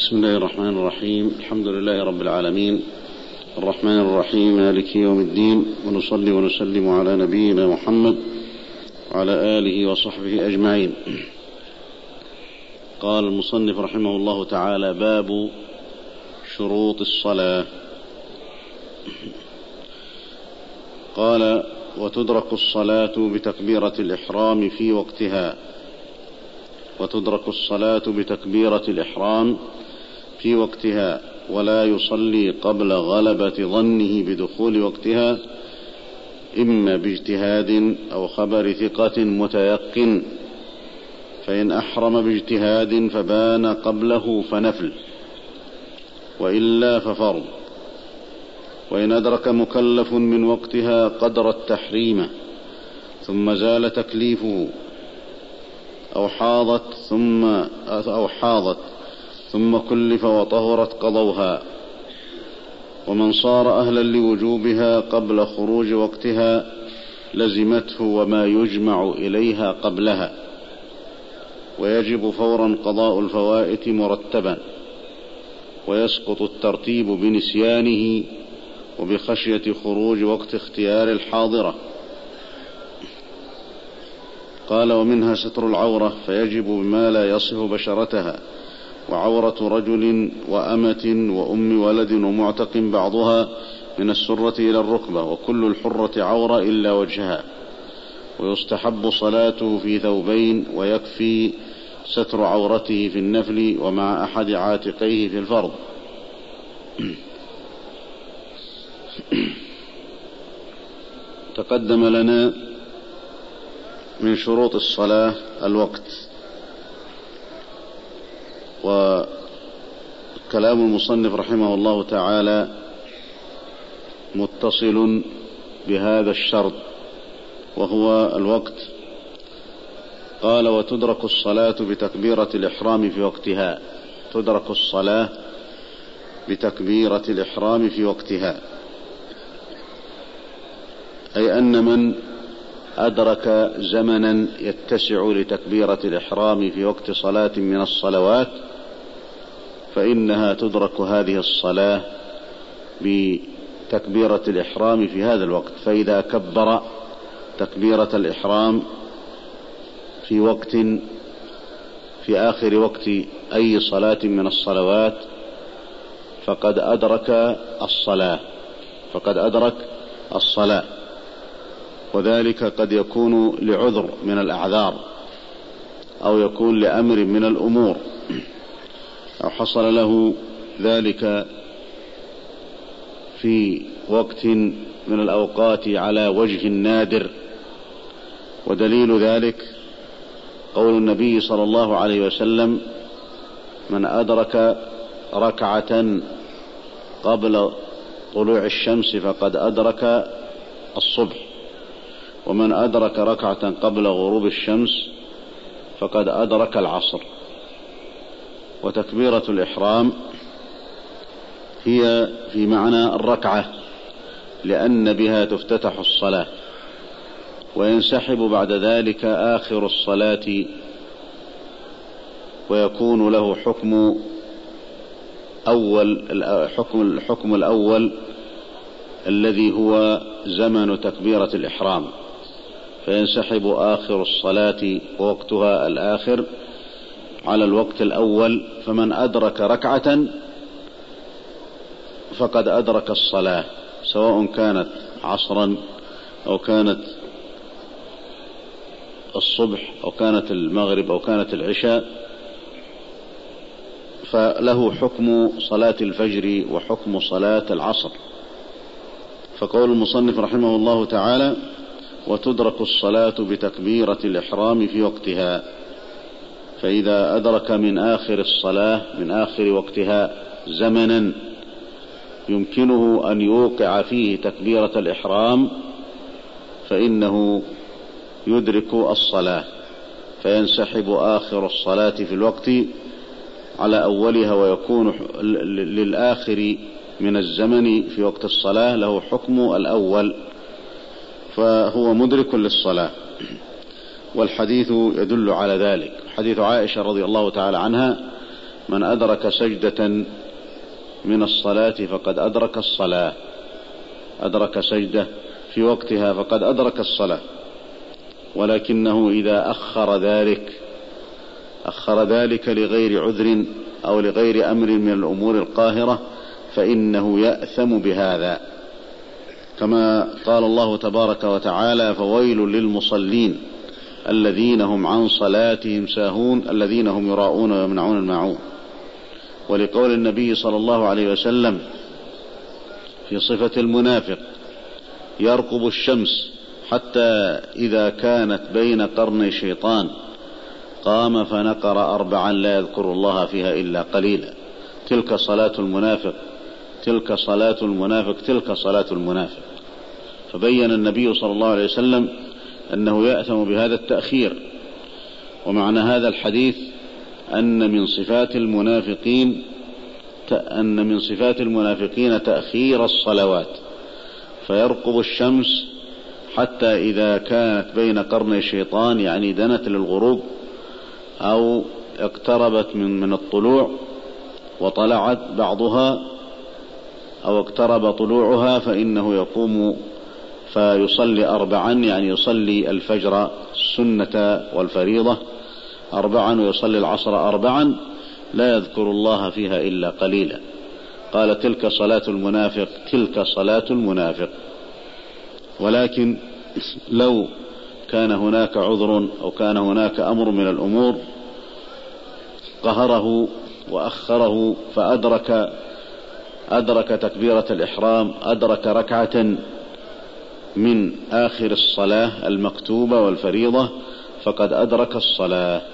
بسم الله الرحمن الرحيم. الحمد لله رب العالمين، الرحمن الرحيم، مالك يوم الدين، ونصلي ونسلم على نبينا محمد وعلى آله وصحبه أجمعين. قال المصنف رحمه الله تعالى: باب شروط الصلاة. قال: وتدرك الصلاة بتكبيرة الإحرام في وقتها. وتدرك الصلاة بتكبيرة الإحرام في وقتها، ولا يصلي قبل غلبة ظنه بدخول وقتها، إما باجتهاد أو خبر ثقة متيقن، فإن أحرم باجتهاد فبان قبله فنفل، وإلا ففرض. وإن أدرك مكلف من وقتها قدر التحريم ثم زال تكليفه، أو حاضت ثم كلف وطهرت قضوها. ومن صار أهلا لوجوبها قبل خروج وقتها لزمته وما يجمع إليها قبلها، ويجب فورا قضاء الفوائت مرتبا، ويسقط الترتيب بنسيانه وبخشية خروج وقت اختيار الحاضرة. قال: ومنها ستر العورة، فيجب بما لا يصف بشرتها، وعورة رجل وأمة وأم ولد ومعتق بعضها من السرة إلى الركبة، وكل الحرة عورة إلا وجهها. ويستحب صلاته في ثوبين، ويكفي ستر عورته في النفل ومع أحد عاتقيه في الفرض. تقدم لنا من شروط الصلاة الوقت، وكلام المصنف رحمه الله تعالى متصل بهذا الشرط وهو الوقت. قال: وتدرك الصلاة بتكبيرة الإحرام في وقتها. تدرك الصلاة بتكبيرة الإحرام في وقتها، أي أن من أدرك زمنا يتسع لتكبيرة الإحرام في وقت صلاة من الصلوات فإنها تدرك هذه الصلاة بتكبيرة الإحرام في هذا الوقت. فإذا كبر تكبيرة الإحرام في وقت في آخر وقت أي صلاة من الصلوات فقد أدرك الصلاة. وذلك قد يكون لعذر من الأعذار، أو يكون لأمر من الأمور، أو حصل له ذلك في وقت من الأوقات على وجه نادر. ودليل ذلك قول النبي صلى الله عليه وسلم: من أدرك ركعة قبل طلوع الشمس فقد أدرك الصبح، ومن أدرك ركعة قبل غروب الشمس فقد أدرك العصر. وتكبيرة الإحرام هي في معنى الركعة، لأن بها تفتتح الصلاة، وينسحب بعد ذلك آخر الصلاة، ويكون له الحكم الأول الذي هو زمن تكبيرة الإحرام، فينسحب آخر الصلاة ووقتها الآخر على الوقت الأول. فمن أدرك ركعة فقد أدرك الصلاة، سواء كانت عصرا أو كانت الصبح أو كانت المغرب أو كانت العشاء، فله حكم صلاة الفجر وحكم صلاة العصر. فقول المصنف رحمه الله تعالى: وتدرك الصلاة بتكبيرة الإحرام في وقتها. فإذا أدرك من آخر الصلاة من آخر وقتها زمنا يمكنه أن يوقع فيه تكبيرة الإحرام فإنه يدرك الصلاة، فينسحب آخر الصلاة في الوقت على أولها، ويكون للآخر من الزمن في وقت الصلاة له حكم الأول، فهو مدرك للصلاة. والحديث يدل على ذلك. حديث عائشة رضي الله تعالى عنها من أدرك سجدة من الصلاة فقد أدرك الصلاة، أدرك سجدة في وقتها فقد أدرك الصلاة، ولكنه إذا أخر ذلك لغير عذر أو لغير أمر من الأمور القاهرة فإنه يأثم بهذا، كما قال الله تبارك وتعالى: فويل للمصلين الذين هم عن صلاتهم ساهون الذين هم يراءون ويمنعون الماعون. ولقول النبي صلى الله عليه وسلم في صفة المنافق: يرقب الشمس حتى إذا كانت بين قرني شيطان قام فنقر 4 لا يذكر الله فيها إلا قليلا. تلك صلاة المنافق، تلك صلاة المنافق، تلك صلاة المنافق. فبين النبي صلى الله عليه وسلم أنه يأثم بهذا التأخير. ومعنى هذا الحديث أن من صفات المنافقين تأخير الصلوات، فيرقب الشمس حتى إذا كانت بين قرني الشيطان، يعني دنت للغروب أو اقتربت من الطلوع وطلعت بعضها أو اقترب طلوعها، فإنه يقوم فيصلي 4، يعني يصلي الفجر السنة والفريضة 4، ويصلي العصر 4، لا يذكر الله فيها إلا قليلا. قال: تلك صلاة المنافق، تلك صلاة المنافق. ولكن لو كان هناك عذر أو كان هناك أمر من الأمور قهره وأخره فأدرك تكبيرة الإحرام، أدرك ركعة من آخر الصلاة المكتوبة والفريضة، فقد أدرك الصلاة.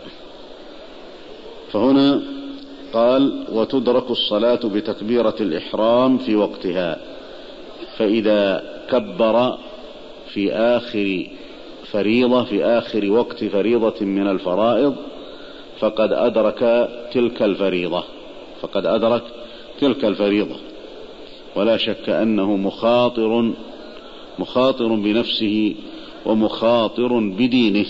فهنا قال: وتدرك الصلاة بتكبيرة الإحرام في وقتها، فإذا كبر في آخر فريضة، في آخر وقت فريضة من الفرائض، فقد أدرك تلك الفريضة، فقد أدرك تلك الفريضة. ولا شك أنه مخاطر بنفسه ومخاطر بدينه،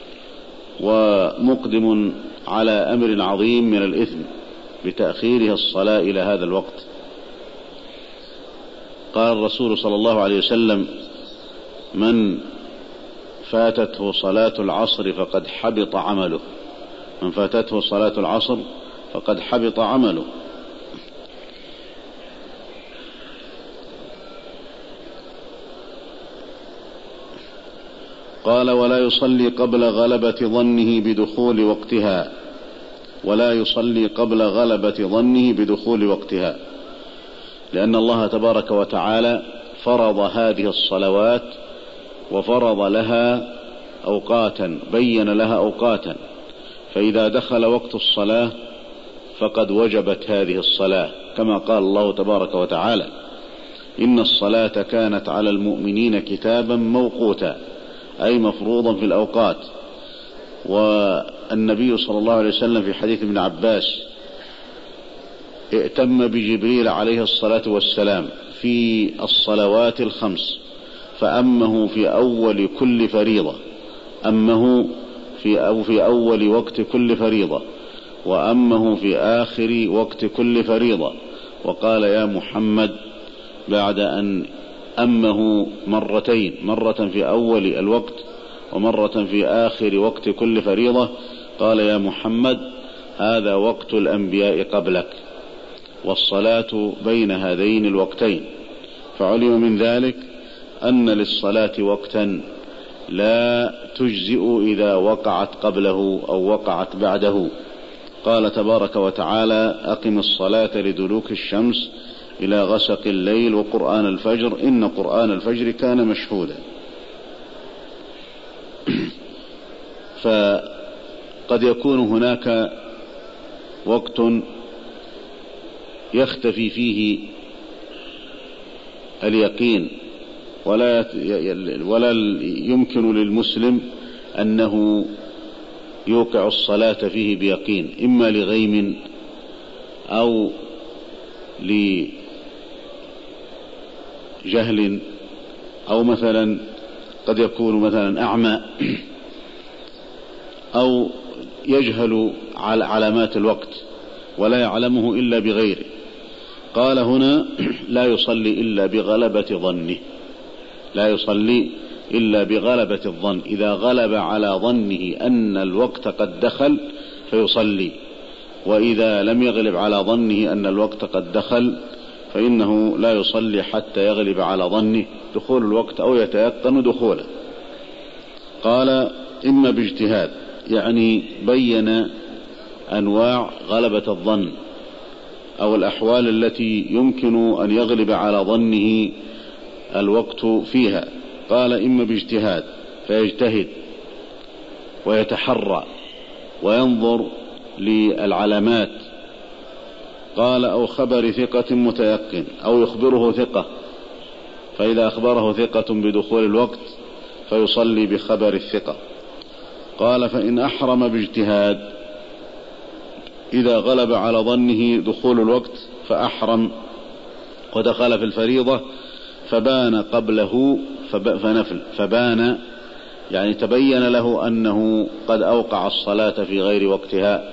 ومقدم على أمر عظيم من الإثم بتأخيره الصلاة إلى هذا الوقت. قال الرسول صلى الله عليه وسلم: من فاتته صلاة العصر فقد حبط عمله، من فاتته صلاة العصر فقد حبط عمله. قال: ولا يصلي قبل غلبة ظنه بدخول وقتها، ولا يصلي قبل غلبة ظنه بدخول وقتها، لأن الله تبارك وتعالى فرض هذه الصلوات وفرض لها أوقاتا، بين لها أوقاتا، فإذا دخل وقت الصلاة فقد وجبت هذه الصلاة، كما قال الله تبارك وتعالى: إن الصلاة كانت على المؤمنين كتابا موقوتا، أي مفروضا في الأوقات. والنبي صلى الله عليه وسلم في حديث ابن عباس ائتم بجبريل عليه الصلاة والسلام في الصلوات الخمس، فأمه في أول كل فريضة، أمه في أول وقت كل فريضة، وأمه في آخر وقت كل فريضة، وقال: يا محمد، بعد أن أمه مرتين، مرة في أول الوقت ومرة في آخر وقت كل فريضة، قال: يا محمد، هذا وقت الأنبياء قبلك، والصلاة بين هذين الوقتين. فعلم من ذلك أن للصلاة وقتا لا تجزئ إذا وقعت قبله أو وقعت بعده. قال تبارك وتعالى: أقم الصلاة لدلوك الشمس إلى غسق الليل وقرآن الفجر إن قرآن الفجر كان مشهودا. فقد يكون هناك وقت يختفي فيه اليقين، ولا يمكن للمسلم أنه يوقع الصلاة فيه بيقين، إما لغيم أو لجهل، أو مثلا قد يكون مثلا أعمى، أو يجهل علامات الوقت، ولا يعلمه إلا بغيره. قال هنا لا يصلي إلا بغلبة ظنه، لا يصلي إلا بغلبة الظن، إذا غلب على ظنه أن الوقت قد دخل فيصلي، وإذا لم يغلب على ظنه أن الوقت قد دخل فإنه لا يصلي حتى يغلب على ظنه دخول الوقت أو يتيقن دخوله. قال إما باجتهاد، يعني بين أنواع غلبة الظن أو الأحوال التي يمكن أن يغلب على ظنه الوقت فيها. قال إما باجتهاد فيجتهد ويتحرى وينظر للعلامات. قال أو خبر ثقة متيقن، أو يخبره ثقة، فإذا أخبره ثقة بدخول الوقت فيصلي بخبر الثقة. قال فإن أحرم باجتهاد، إذا غلب على ظنه دخول الوقت فأحرم ودخل في الفريضة فبان قبله فنفل، فبان يعني تبين له أنه قد أوقع الصلاة في غير وقتها،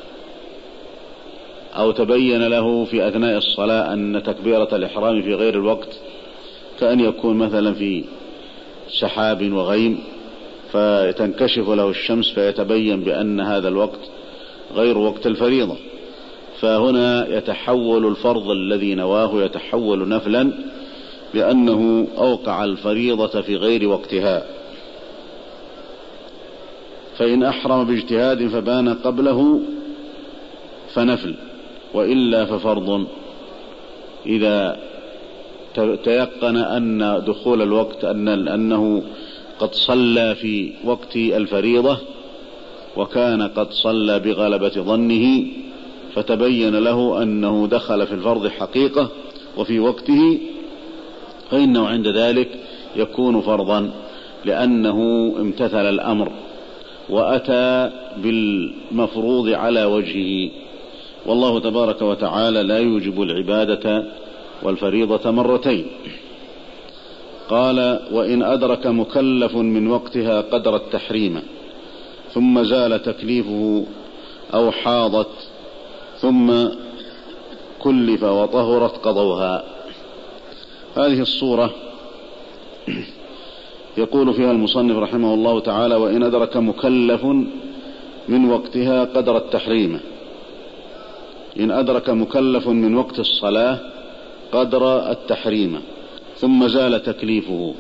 أو تبين له في أثناء الصلاة أن تكبيرة الإحرام في غير الوقت، كأن يكون مثلا في سحاب وغيم فتنكشف له الشمس فيتبين بأن هذا الوقت غير وقت الفريضة، فهنا يتحول الفرض الذي نواه يتحول نفلا لأنه أوقع الفريضة في غير وقتها. فإن أحرم باجتهاد فبان قبله فنفل، وإلا ففرض. إذا تيقن أن دخول الوقت أنه قد صلى في وقت الفريضة وكان قد صلى بغلبة ظنه، فتبين له أنه دخل في الفرض حقيقة وفي وقته، فإنه عند ذلك يكون فرضا لأنه امتثل الأمر وأتى بالمفروض على وجهه. والله تبارك وتعالى لا يوجب العبادة والفريضة مرتين. قال وإن أدرك مكلف من وقتها قدر التحريم ثم زال تكليفه أو حاضت ثم كلف وطهرت قضوها. هذه الصورة يقول فيها المصنف رحمه الله تعالى وإن أدرك مكلف من وقتها قدر التحريم، إن أدرك مكلف من وقت الصلاة قدر التحريم ثم زال تكليفه،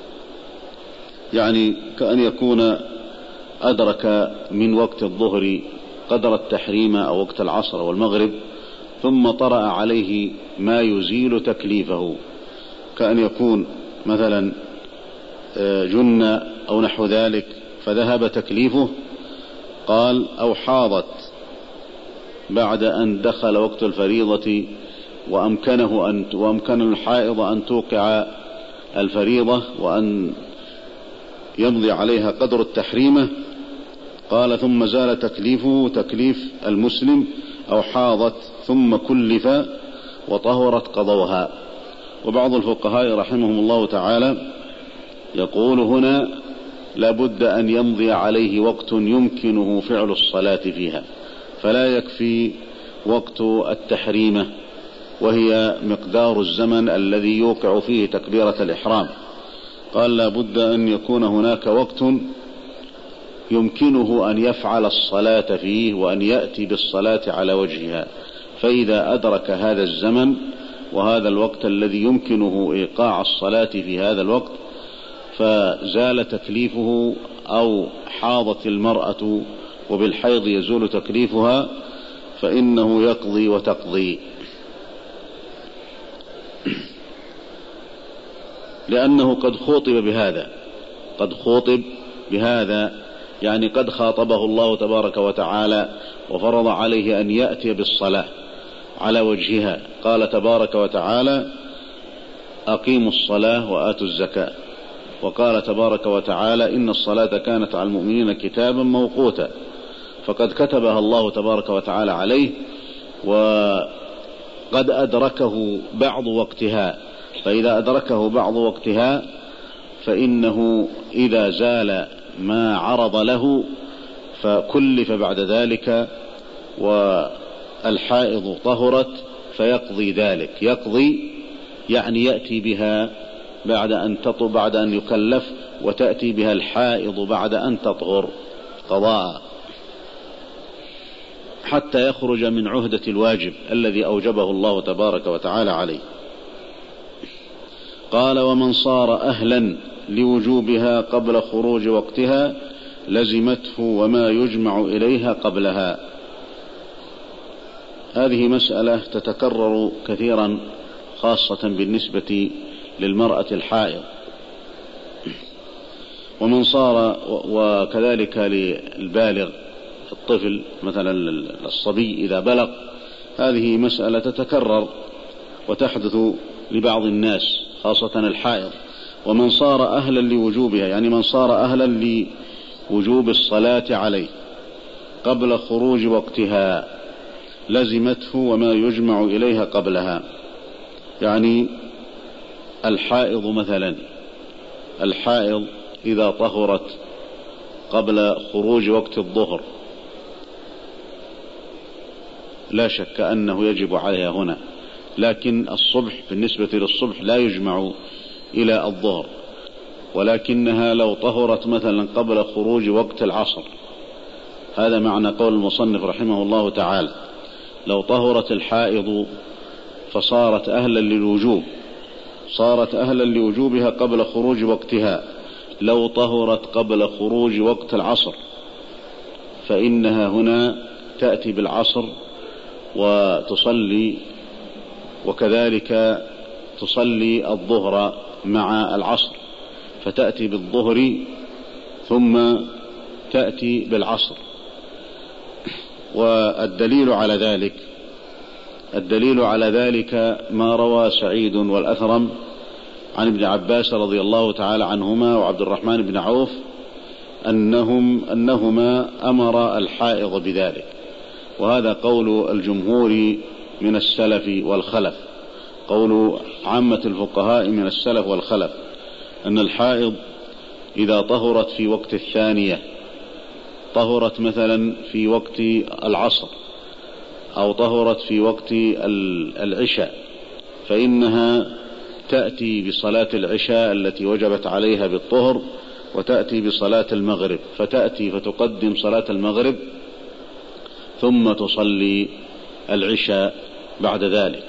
يعني كأن يكون أدرك من وقت الظهر قدر التحريم أو وقت العصر والمغرب ثم طرأ عليه ما يزيل تكليفه، كأن يكون مثلا جن أو نحو ذلك فذهب تكليفه. قال أو حاضت بعد أن دخل وقت الفريضة وأمكن الحائض أن توقع الفريضة وأن يمضي عليها قدر التحريمة. قال ثم زال تكليفه تكليف المسلم أو حاضت ثم كلف وطهرت قضوها. وبعض الفقهاء رحمهم الله تعالى يقول هنا لابد أن يمضي عليه وقت يمكنه فعل الصلاة فيها، فلا يكفي وقت التحريمة وهي مقدار الزمن الذي يوقع فيه تكبيرة الإحرام. قال لابد أن يكون هناك وقت يمكنه أن يفعل الصلاة فيه وأن يأتي بالصلاة على وجهها، فإذا أدرك هذا الزمن وهذا الوقت الذي يمكنه إيقاع الصلاة في هذا الوقت فزال تكليفه أو حاضت المرأة وبالحيض يزول تكليفها فإنه يقضي وتقضي، لأنه قد خوطب بهذا يعني قد خاطبه الله تبارك وتعالى وفرض عليه أن يأتي بالصلاة على وجهها. قال تبارك وتعالى أقيموا الصلاة وآتوا الزكاة، وقال تبارك وتعالى إن الصلاة كانت على المؤمنين كتابا موقوتا، فقد كتبها الله تبارك وتعالى عليه وقد أدركه بعض وقتها. فإذا أدركه بعض وقتها فإنه إذا زال ما عرض له فكلف بعد ذلك الحائض طهرت فيقضي ذلك. يقضي يعني يأتي بها بعد أن يكلف، وتأتي بها الحائض بعد أن تطهر قضاء، حتى يخرج من عهدة الواجب الذي أوجبه الله تبارك وتعالى عليه. قال: ومن صار أهلا لوجوبها قبل خروج وقتها لزمته وما يجمع إليها قبلها. هذه مسألة تتكرر كثيرا خاصة بالنسبة للمرأة الحائض. ومن صار، وكذلك للبالغ الطفل مثلا الصبي إذا بلغ، هذه مسألة تتكرر وتحدث لبعض الناس خاصة الحائض. ومن صار أهلا لوجوبها يعني من صار أهلا لوجوب الصلاة عليه قبل خروج وقتها لزمته وما يجمع إليها قبلها. يعني الحائض مثلا، الحائض إذا طهرت قبل خروج وقت الظهر لا شك أنه يجب عليها هنا، لكن الصبح بالنسبة للصبح لا يجمع إلى الظهر، ولكنها لو طهرت مثلا قبل خروج وقت العصر، هذا معنى قول المصنف رحمه الله تعالى: لو طهرت الحائض فصارت أهلا للوجوب، صارت أهلا لوجوبها قبل خروج وقتها. لو طهرت قبل خروج وقت العصر فإنها هنا تأتي بالعصر وتصلي، وكذلك تصلي الظهر مع العصر، فتأتي بالظهر ثم تأتي بالعصر. والدليل على ذلك ما روى سعيد والأثرم عن ابن عباس رضي الله تعالى عنهما وعبد الرحمن بن عوف أنهما أمر الحائض بذلك، وهذا قول الجمهور من السلف والخلف، قول عامة الفقهاء من السلف والخلف، أن الحائض إذا طهرت في وقت الثانية، طهرت مثلا في وقت العصر أو طهرت في وقت العشاء، فإنها تأتي بصلاة العشاء التي وجبت عليها بالطهر، وتأتي بصلاة المغرب، فتأتي فتقدم صلاة المغرب ثم تصلي العشاء بعد ذلك،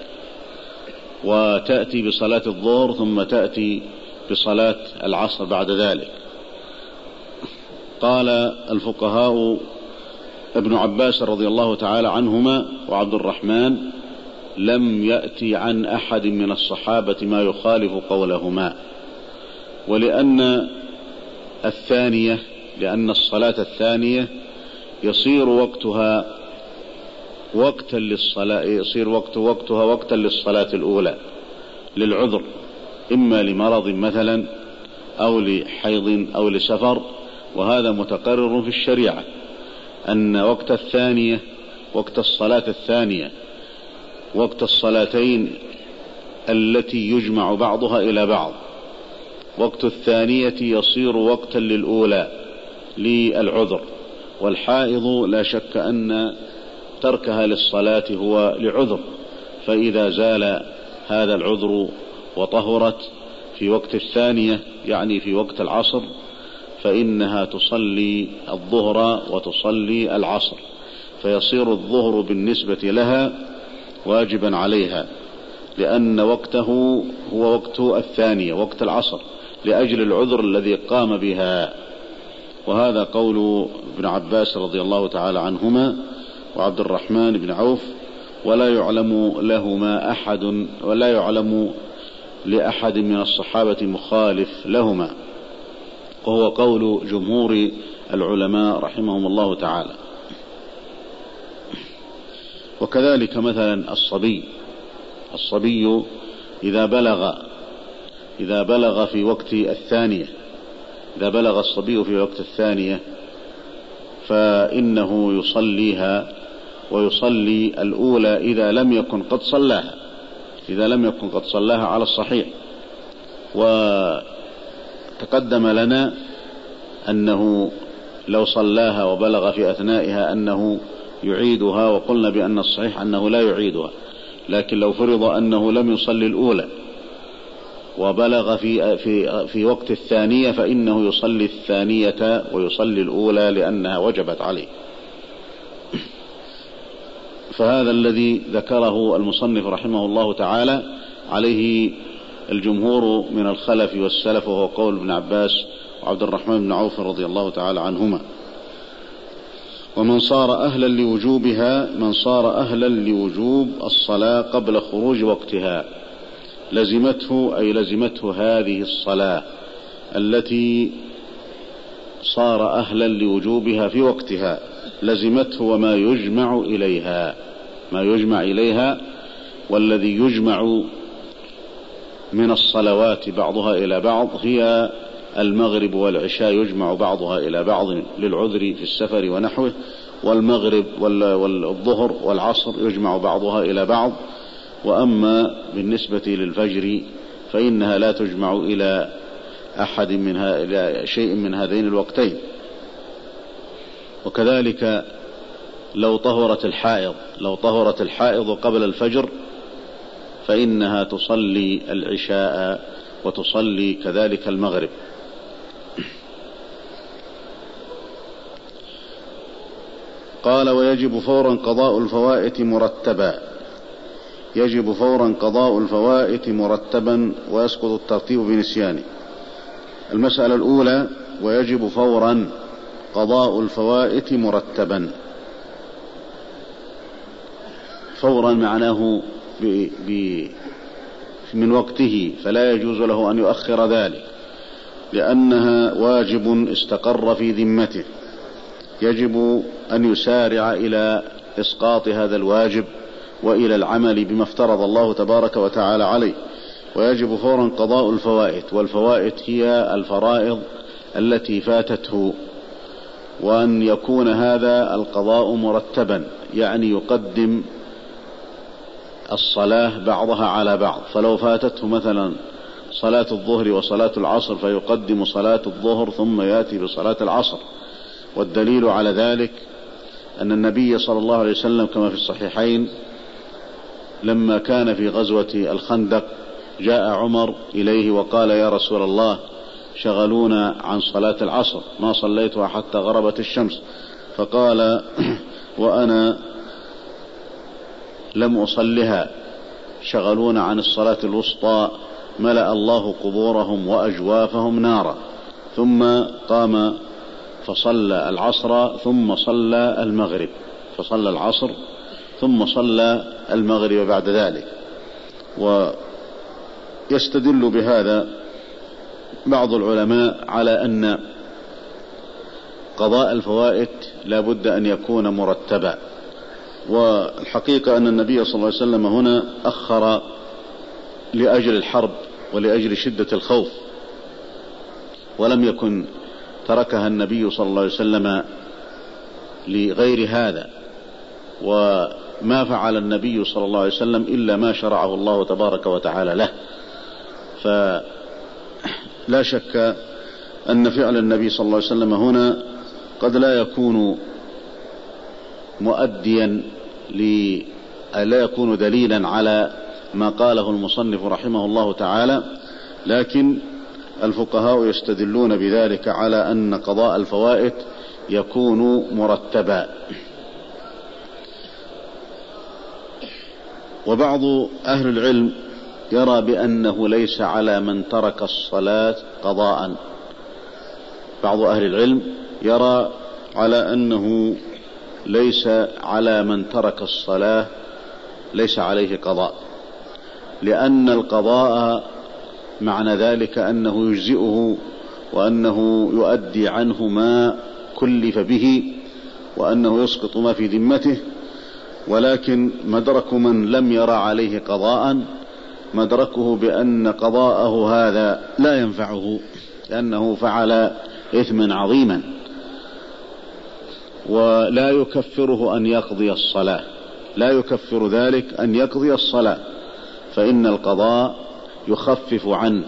وتأتي بصلاة الظهر ثم تأتي بصلاة العصر بعد ذلك. قال الفقهاء ابن عباس رضي الله تعالى عنهما وعبد الرحمن: لم يأتي عن أحد من الصحابة ما يخالف قولهما، ولأن الصلاة الثانية يصير وقتها وقتا للصلاة الأولى للعذر، إما لمرض مثلا أو لحيض أو لسفر، وهذا متقرر في الشريعة أن وقت الثانية، وقت الصلاة الثانية، وقت الصلاتين التي يجمع بعضها إلى بعض، وقت الثانية يصير وقتا للأولى للعذر. والحائض لا شك أن تركها للصلاة هو لعذر، فإذا زال هذا العذر وطهرت في وقت الثانية يعني في وقت العصر، فإنها تصلي الظهر وتصلي العصر، فيصير الظهر بالنسبة لها واجبا عليها، لأن وقته هو وقت الثانية، وقت العصر، لأجل العذر الذي قام بها. وهذا قول ابن عباس رضي الله تعالى عنهما وعبد الرحمن بن عوف، ولا يعلم لأحد من الصحابة مخالف لهما، وهو قول جمهور العلماء رحمهم الله تعالى. وكذلك مثلا الصبي إذا بلغ في وقت الثانية، إذا بلغ الصبي في وقت الثانية فإنه يصليها، ويصلي الأولى إذا لم يكن قد صلاها على الصحيح. وتقدم لنا أنه لو صلاها وبلغ في أثنائها أنه يعيدها، وقلنا بأن الصحيح أنه لا يعيدها، لكن لو فرض أنه لم يصلي الأولى وبلغ في وقت الثانية فإنه يصلي الثانية ويصلي الأولى لأنها وجبت عليه. فهذا الذي ذكره المصنف رحمه الله تعالى عليه الجمهور من الخلف والسلف، وهو قول ابن عباس وعبد الرحمن بن عوف رضي الله تعالى عنهما. ومن صار أهلا لوجوبها، من صار أهلا لوجوب الصلاة قبل خروج وقتها لزمته، أي لزمته هذه الصلاة التي صار أهلا لوجوبها في وقتها، لزمته وما يجمع إليها، ما يجمع إليها. والذي يجمع من الصلوات بعضها إلى بعض هي المغرب والعشاء، يجمع بعضها إلى بعض للعذر في السفر ونحوه، والمغرب والظهر والعصر يجمع بعضها إلى بعض. وأما بالنسبة للفجر فإنها لا تجمع إلى إلى شيء من هذين الوقتين. وكذلك لو طهرت الحائض قبل الفجر فإنها تصلي العشاء وتصلي كذلك المغرب. قال: ويجب فورا قضاء الفوائت مرتبا. يجب فورا قضاء الفوائت مرتبا، ويسقط الترتيب بنسيانه. المسألة الأولى: ويجب فورا قضاء الفوائت مرتبا. فورا معناه من وقته، فلا يجوز له أن يؤخر ذلك، لأنها واجب استقر في ذمته، يجب أن يسارع إلى إسقاط هذا الواجب وإلى العمل بما افترض الله تبارك وتعالى عليه. ويجب فورا قضاء الفوائت، والفوائت هي الفرائض التي فاتته، وأن يكون هذا القضاء مرتبا، يعني يقدم الصلاة بعضها على بعض. فلو فاتته مثلا صلاة الظهر وصلاة العصر فيقدم صلاة الظهر ثم يأتي بصلاة العصر. والدليل على ذلك أن النبي صلى الله عليه وسلم كما في الصحيحين لما كان في غزوة الخندق جاء عمر إليه وقال: يا رسول الله، شغلونا عن صلاة العصر ما صليتها حتى غربت الشمس. فقال: وأنا لم أصلها، شغلونا عن الصلاة الوسطى ملأ الله قبورهم وأجوافهم نارا. ثم قام فصلى العصر ثم صلى المغرب، فصلى العصر ثم صلى المغرب بعد ذلك. ويستدل بهذا بعض العلماء على أن قضاء الفوائت لا بد أن يكون مرتبا. والحقيقة أن النبي صلى الله عليه وسلم هنا أخر لأجل الحرب ولأجل شدة الخوف، ولم يكن تركها النبي صلى الله عليه وسلم لغير هذا. وما فعل النبي صلى الله عليه وسلم إلا ما شرعه الله تبارك وتعالى له. فلا شك أن فعل النبي صلى الله عليه وسلم هنا قد لا يكون مؤديا لا يكون دليلا على ما قاله المصنف رحمه الله تعالى، لكن الفقهاء يستدلون بذلك على أن قضاء الفوائت يكون مرتبا. وبعض أهل العلم يرى بأنه ليس على من ترك الصلاة قضاء. بعض أهل العلم يرى على أنه ليس على من ترك الصلاة ليس عليه قضاء، لأن القضاء معنى ذلك أنه يجزئه وأنه يؤدي عنه ما كلف به وأنه يسقط ما في ذمته. ولكن مدرك من لم يرى عليه قضاء مدركه بأن قضاءه هذا لا ينفعه، لأنه فعل إثما عظيما، ولا يكفره أن يقضي الصلاة، لا يكفر ذلك أن يقضي الصلاة، فإن القضاء يخفف عنه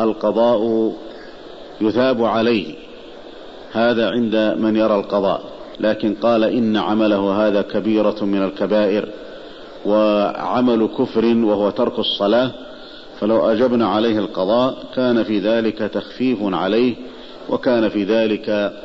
والقضاء يثاب عليه. هذا عند من يرى القضاء. لكن قال إن عمله هذا كبيرة من الكبائر وعمل كفر وهو ترك الصلاة، فلو أجبنا عليه القضاء كان في ذلك تخفيف عليه، وكان في ذلك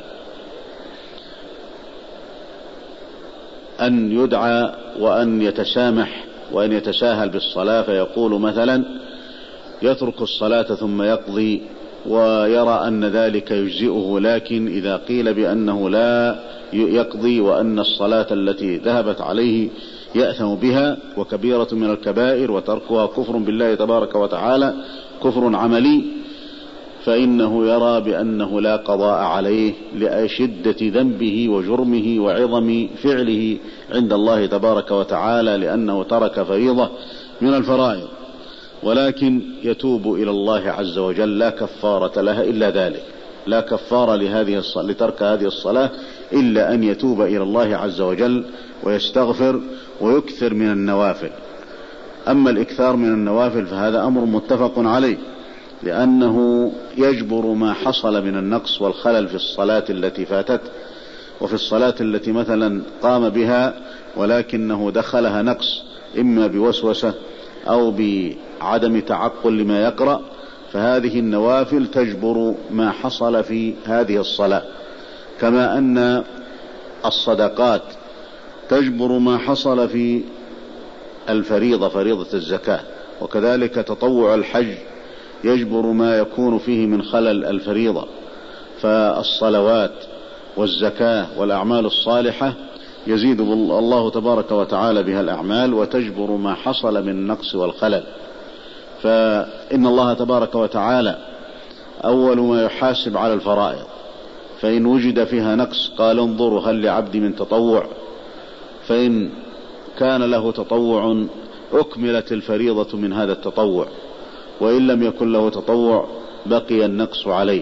أن يدعى وأن يتسامح وأن يتساهل بالصلاة، فيقول مثلا يترك الصلاة ثم يقضي ويرى أن ذلك يجزئه، لكن إذا قيل بأنه لا يقضي وأن الصلاة التي ذهبت عليه يأثم بها وكبيرة من الكبائر وتركها كفر بالله تبارك وتعالى كفر عملي، فإنه يرى بأنه لا قضاء عليه لشدة ذنبه وجرمه وعظم فعله عند الله تبارك وتعالى، لأنه ترك فريضة من الفرائض، ولكن يتوب إلى الله عز وجل، لا كفارة لها إلا ذلك، لا كفارة لترك هذه الصلاة إلا أن يتوب إلى الله عز وجل ويستغفر ويكثر من النوافل. أما الإكثار من النوافل فهذا أمر متفق عليه، لأنه يجبر ما حصل من النقص والخلل في الصلاة التي فاتت، وفي الصلاة التي مثلا قام بها ولكنه دخلها نقص إما بوسوسة أو بعدم تعقل لما يقرأ، فهذه النوافل تجبر ما حصل في هذه الصلاة، كما أن الصدقات تجبر ما حصل في الفريضة فريضة الزكاة، وكذلك تطوع الحج يجبر ما يكون فيه من خلل الفريضة. فالصلوات والزكاة والأعمال الصالحة يزيد الله تبارك وتعالى بها الأعمال وتجبر ما حصل من النقص والخلل. فإن الله تبارك وتعالى أول ما يحاسب على الفرائض، فإن وجد فيها نقص قال انظروا هل لعبد من تطوع، فإن كان له تطوع أكملت الفريضة من هذا التطوع، وإن لم يكن له تطوع بقي النقص عليه.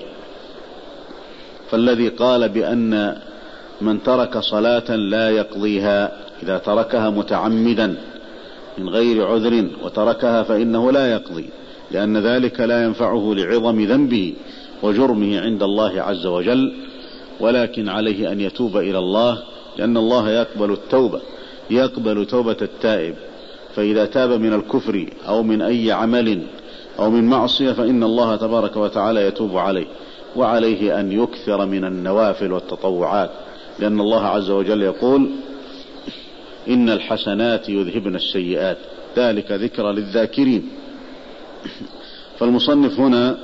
فالذي قال بأن من ترك صلاة لا يقضيها إذا تركها متعمدا من غير عذر وتركها فإنه لا يقضي، لأن ذلك لا ينفعه لعظم ذنبه وجرمه عند الله عز وجل، ولكن عليه أن يتوب إلى الله، لأن الله يقبل التوبة، يقبل توبة التائب، فإذا تاب من الكفر أو من أي عمل أو من معصية فإن الله تبارك وتعالى يتوب عليه، وعليه أن يكثر من النوافل والتطوعات، لأن الله عز وجل يقول إن الحسنات يذهبن السيئات ذلك ذكرى للذاكرين. فالمصنف هنا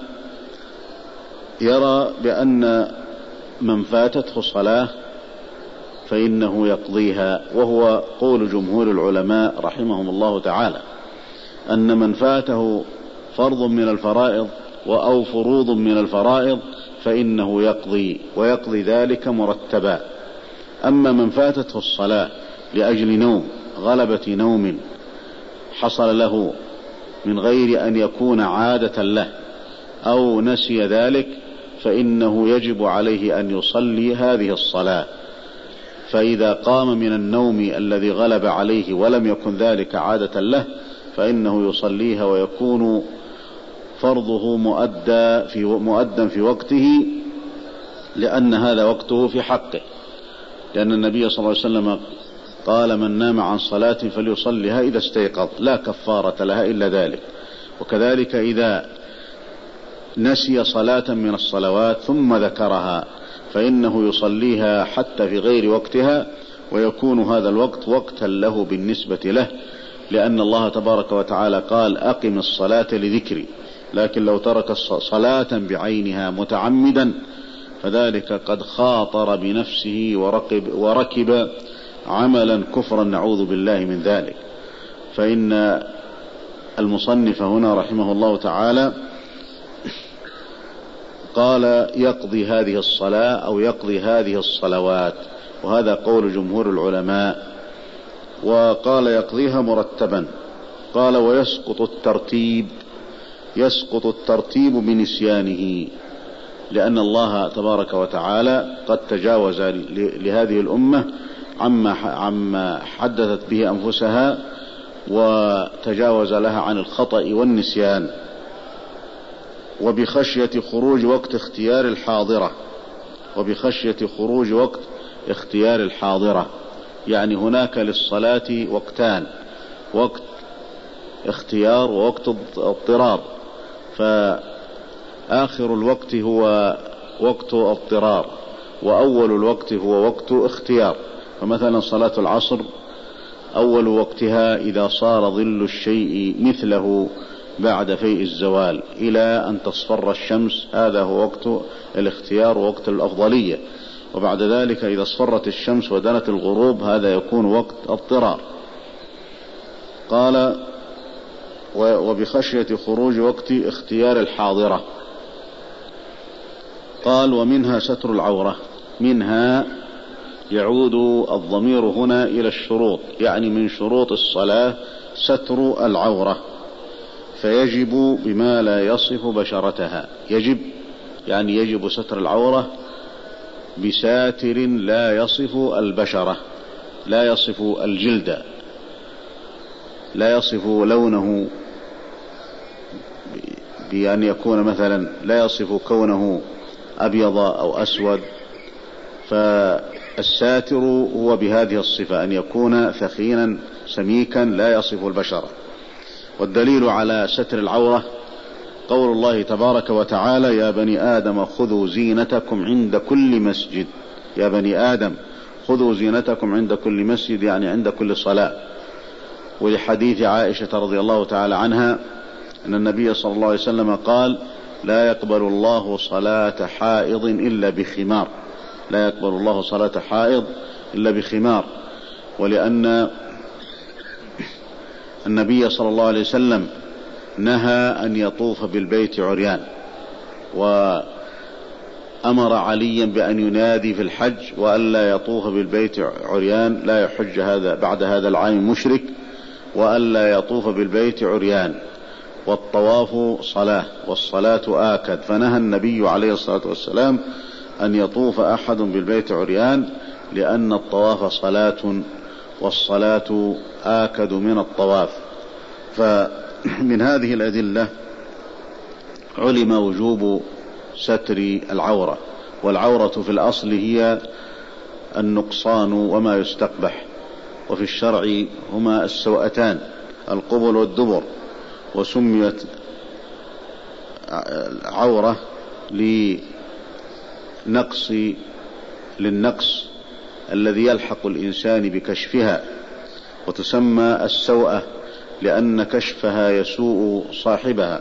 يرى بأن من فاتته صلاة فإنه يقضيها، وهو قول جمهور العلماء رحمهم الله تعالى، أن من فاته فرض من الفرائض أو فروض من الفرائض فإنه يقضي، ويقضي ذلك مرتبا. أما من فاتته الصلاة لأجل نوم، غلبة نوم حصل له من غير أن يكون عادة له أو نسي ذلك، فإنه يجب عليه أن يصلي هذه الصلاة. فإذا قام من النوم الذي غلب عليه ولم يكن ذلك عادة له فإنه يصليها، ويكون فرضه مؤدى في وقته، لأن هذا وقته في حقه، لأن النبي صلى الله عليه وسلم قال من نام عن صلاة فليصليها إذا استيقظ لا كفارة لها إلا ذلك. وكذلك إذا نسي صلاة من الصلوات ثم ذكرها فإنه يصليها حتى في غير وقتها، ويكون هذا الوقت وقتا له بالنسبة له، لأن الله تبارك وتعالى قال أقم الصلاة لذكري، لكن لو ترك صلاة بعينها متعمدا فذلك قد خاطر بنفسه وركب عملا كفرا نعوذ بالله من ذلك. فإن المصنف هنا رحمه الله تعالى قال يقضي هذه الصلاة أو يقضي هذه الصلوات، وهذا قول جمهور العلماء، وقال يقضيها مرتبا. قال ويسقط الترتيب بنسيانه، لأن الله تبارك وتعالى قد تجاوز لهذه الأمة عما حدثت به أنفسها، وتجاوز لها عن الخطأ والنسيان. وبخشية خروج وقت اختيار الحاضرة، وبخشية خروج وقت اختيار الحاضرة، يعني هناك للصلاة وقتان، وقت اختيار ووقت اضطرار، فآخر الوقت هو وقت اضطرار، وأول الوقت هو وقت اختيار. فمثلا صلاة العصر أول وقتها إذا صار ظل الشيء مثله بعد فيء الزوال إلى أن تصفر الشمس، هذا هو وقت الاختيار ووقت الأفضلية. وبعد ذلك إذا اصفرت الشمس ودنت الغروب هذا يكون وقت اضطرار. قال وبخشية خروج وقت اختيار الحاضرة. قال ومنها ستر العورة. منها يعود الضمير هنا إلى الشروط، يعني من شروط الصلاة ستر العورة، فيجب بما لا يصف بشرتها. يجب يعني يجب ستر العورة بساتر لا يصف البشرة، لا يصف الجلد، لا يصف لونه، بأن يكون مثلا لا يصف كونه أبيض أو أسود. فالساتر هو بهذه الصفة، أن يكون ثخينا سميكا لا يصف البشرة. والدليل على ستر العورة قول الله تبارك وتعالى يا بني آدم خذوا زينتكم عند كل مسجد. يا بني آدم خذوا زينتكم عند كل مسجد، يعني عند كل صلاة. ولحديث عائشة رضي الله تعالى عنها أن النبي صلى الله عليه وسلم قال لا يقبل الله صلاة حائض إلا بخمار، لا يقبل الله صلاة حائض إلا بخمار. ولأن النبي صلى الله عليه وسلم نهى أن يطوف بالبيت عريان، وأمر عليا بأن ينادي في الحج وألا يطوف بالبيت عريان، لا يحج هذا بعد هذا العام مشرك، وألا يطوف بالبيت عريان، والطواف صلاة والصلاة آكد. فنهى النبي عليه الصلاة والسلام أن يطوف أحد بالبيت عريان، لأن الطواف صلاة والصلاة آكد من الطواف. فمن هذه الأدلة علم وجوب ستر العورة. والعورة في الأصل هي النقصان وما يستقبح، وفي الشرع هما السوأتان القبل والدبر. وسميت عورة للنقص الذي يلحق الإنسان بكشفها، وتسمى السوءة لأن كشفها يسوء صاحبها.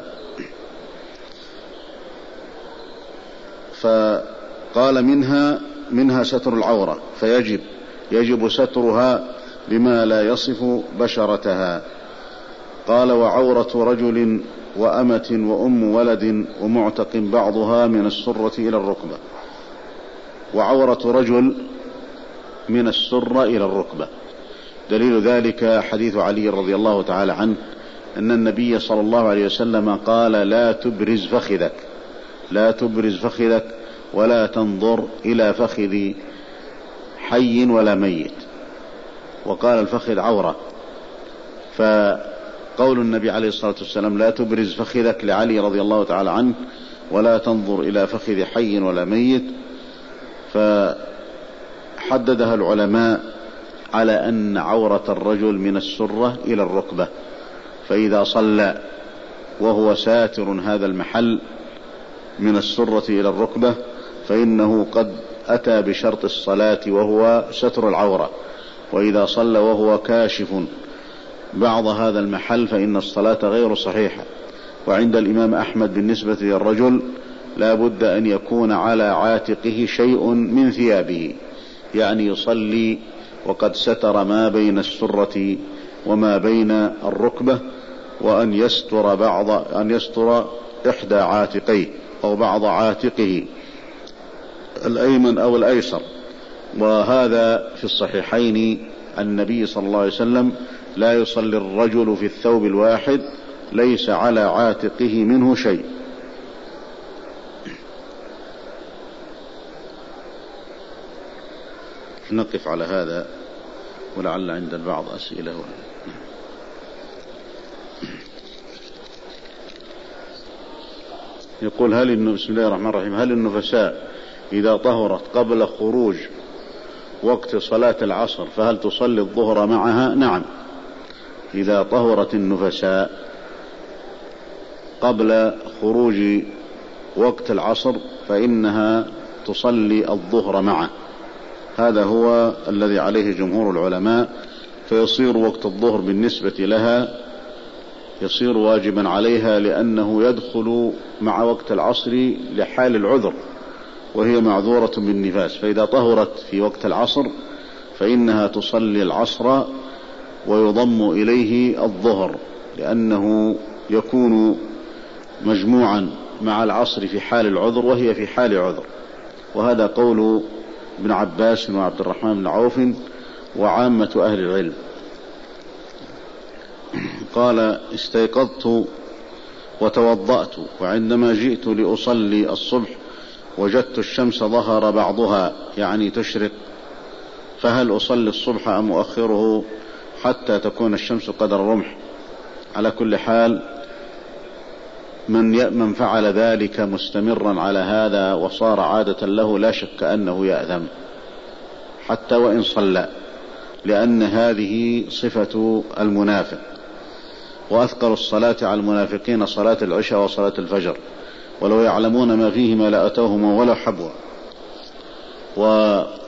فقال منها ستر العورة، يجب سترها بما لا يصف بشرتها. قال وعورة رجل وأمة وأم ولد ومعتق بعضها من السرة إلى الركبة. وعورة رجل من السرة إلى الركبة، دليل ذلك حديث علي رضي الله تعالى عنه أن النبي صلى الله عليه وسلم قال لا تبرز فخذك، لا تبرز فخذك ولا تنظر إلى فخذ حي ولا ميت. وقال الفخذ عورة. فقول النبي عليه الصلاة والسلام لا تبرز فخذك لعلي رضي الله تعالى عنه ولا تنظر إلى فخذ حي ولا ميت، فحددها العلماء على أن عورة الرجل من السرة إلى الركبة. فإذا صلى وهو ساتر هذا المحل من السرة إلى الركبة فإنه قد أتى بشرط الصلاة وهو ستر العورة. وإذا صلى وهو كاشف بعض هذا المحل فإن الصلاة غير صحيحة. وعند الإمام أحمد بالنسبة للرجل لا بد أن يكون على عاتقه شيء من ثيابه، يعني يصلي وقد ستر ما بين السرة وما بين الركبة، وأن يستر إحدى عاتقيه أو بعض عاتقه الأيمن أو الأيسر. وهذا في الصحيحين عن النبي صلى الله عليه وسلم لا يصلي الرجل في الثوب الواحد ليس على عاتقه منه شيء. نقف على هذا ولعل عند البعض أسئلة. يقول بسم الله الرحمن الرحيم هل النفساء إذا طهرت قبل خروج وقت صلاة العصر فهل تصلي الظهر معها؟ نعم، إذا طهرت النفساء قبل خروج وقت العصر فإنها تصلي الظهر معه، هذا هو الذي عليه جمهور العلماء، فيصير وقت الظهر بالنسبة لها يصير واجبا عليها، لأنه يدخل مع وقت العصر لحال العذر وهي معذورة بالنفاس، فإذا طهرت في وقت العصر فإنها تصلي العصر ويضم إليه الظهر، لأنه يكون مجموعا مع العصر في حال العذر وهي في حال عذر. وهذا قول ابن عباس وعبد الرحمن بن عوف وعامة أهل العلم. قال: استيقظت وتوضأت، وعندما جئت لأصلي الصبح وجدت الشمس ظهر بعضها، يعني تشرق، فهل أصلي الصبح أم أؤخره حتى تكون الشمس قدر الرمح؟ على كل حال من فعل ذلك مستمرا على هذا وصار عادة له لا شك أنه يأثم حتى وإن صلى، لأن هذه صفة المنافق، وأثقل الصلاة على المنافقين صلاة العشاء وصلاة الفجر، ولو يعلمون ما فيهما لأتوهما ولا حبوا. وهذه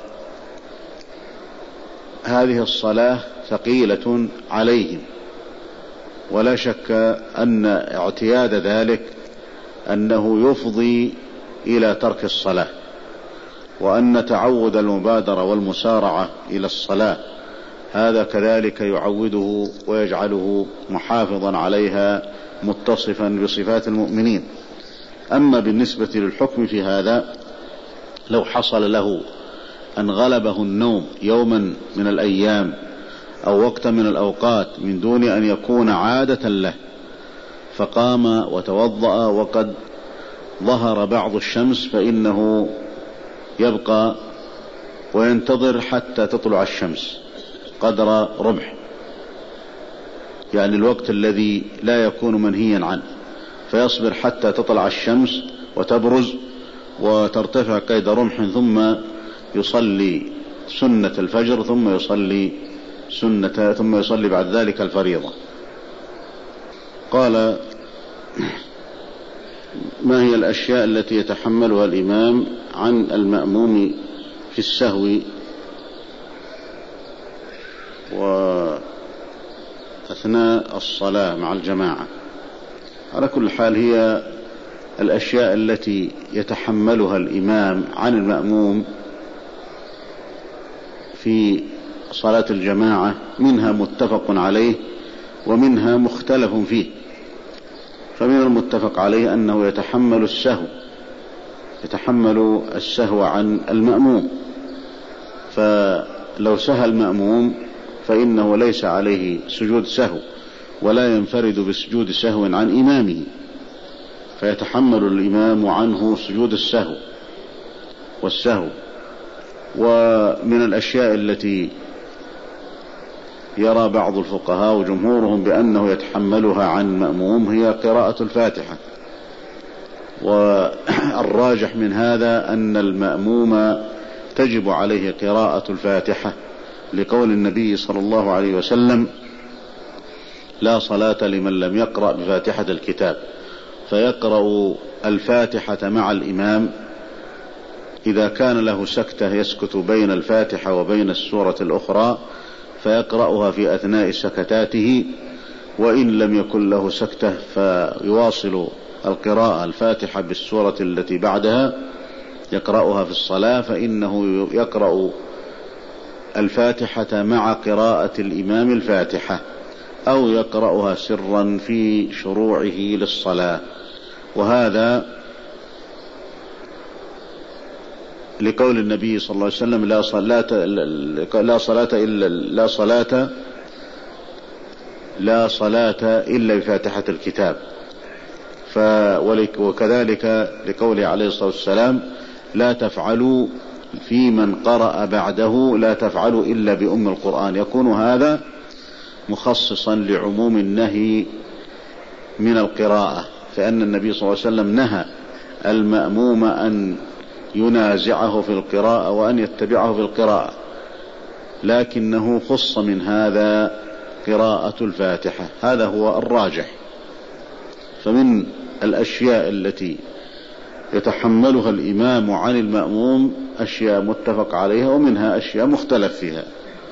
الصلاة ثقيلة عليهم، ولا شك أن اعتياد ذلك أنه يفضي إلى ترك الصلاة، وأن تعود المبادرة والمسارعة إلى الصلاة هذا كذلك يعوده ويجعله محافظا عليها متصفا بصفات المؤمنين. أما بالنسبة للحكم في هذا، لو حصل له أن غلبه النوم يوما من الأيام أو وقتا من الأوقات من دون أن يكون عادة له، فقام وتوضأ وقد ظهر بعض الشمس، فإنه يبقى وينتظر حتى تطلع الشمس قدر رمح، يعني الوقت الذي لا يكون منهيا عنه، فيصبر حتى تطلع الشمس وتبرز وترتفع قيد رمح، ثم يصلي سنة الفجر، ثم يصلي بعد ذلك الفريضة. قال: ما هي الأشياء التي يتحملها الإمام عن المأموم في السهو وأثناء الصلاة مع الجماعة؟ على كل حال هي الأشياء التي يتحملها الإمام عن المأموم في صلاة الجماعة منها متفق عليه ومنها مختلف فيه. فمن المتفق عليه أنه يتحمل السهو عن المأموم، فلو سهى المأموم فإنه ليس عليه سجود سهو ولا ينفرد بسجود سهو عن إمامه، فيتحمل الإمام عنه سجود السهو والسهو. ومن الأشياء التي يرى بعض الفقهاء وجمهورهم بأنه يتحملها عن المأموم هي قراءة الفاتحة، والراجح من هذا أن المأموم تجب عليه قراءة الفاتحة، لقول النبي صلى الله عليه وسلم: لا صلاة لمن لم يقرأ بفاتحة الكتاب. فيقرأ الفاتحة مع الإمام، إذا كان له سكتة يسكت بين الفاتحة وبين السورة الأخرى فيقرأها في أثناء سكتاته، وإن لم يكن له سكتة فيواصل القراءة الفاتحة بالسورة التي بعدها يقرأها في الصلاة، فإنه يقرأ الفاتحة مع قراءة الإمام الفاتحة، أو يقرأها سرا في شروعه للصلاة. وهذا لقول النبي صلى الله عليه وسلم: لا صلاة إلا بفاتحة الكتاب. وكذلك لقوله عليه الصلاة والسلام: لا تفعلوا في من قرأ بعده، لا تفعلوا إلا بأم القرآن. يكون هذا مخصصا لعموم النهي من القراءة، فأن النبي صلى الله عليه وسلم نهى المأموم أن ينازعه في القراءة وأن يتبعه في القراءة، لكنه خص من هذا قراءة الفاتحة، هذا هو الراجح. فمن الأشياء التي يتحملها الإمام عن المأموم أشياء متفق عليها، ومنها أشياء مختلف فيها.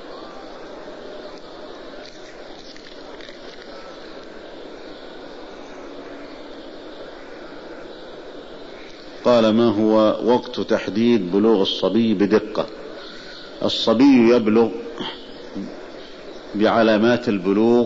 قال: ما هو وقت تحديد بلوغ الصبي بدقة؟ الصبي يبلغ بعلامات البلوغ